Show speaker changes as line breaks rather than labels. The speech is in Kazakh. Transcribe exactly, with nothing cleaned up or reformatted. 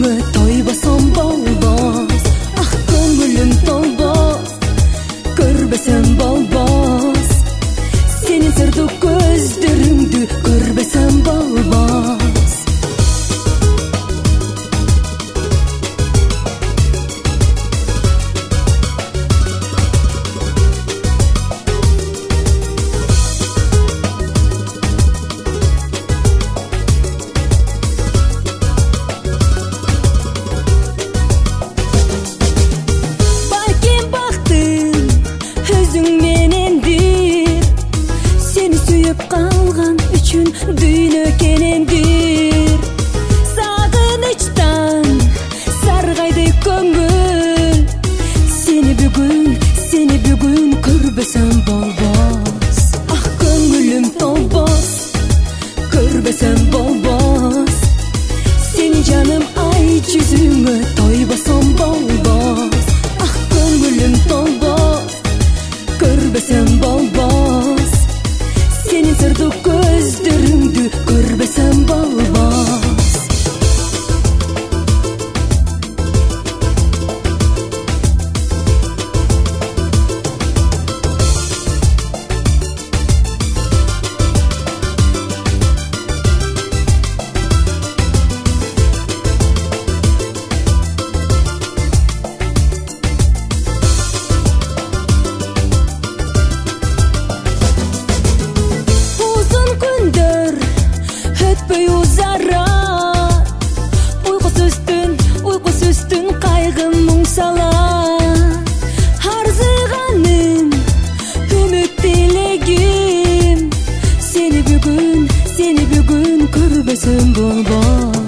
жүзүңө тойбосом болбос. Ах көңүлүм толбос, көрбөсөм болбос. Сенин сырдуу көздөрүңдү көрбөсөм болбос. Қалған үшін дүйнө кенендир. Сагынычтан саргайды көңүл. Сени бүгүн, сени бүгүн көрбөсөм болбос. Ах көңүлүм толбос, көрбөсөм болбос. Сени жаным ай жүзүңө тойбосом болбос. Ах көңүлүм толбос, көрбөсөм болбос. Сенин сырдуу көздөрүңдү көрбөсөм болбос. Өтпөй узарат, уйкусуздун, уйкусуздун кайгы мұң салат. Арзыганым, үмүт тилегим. Сени бүгүн, сени бүгүн көрбөсөм болбос.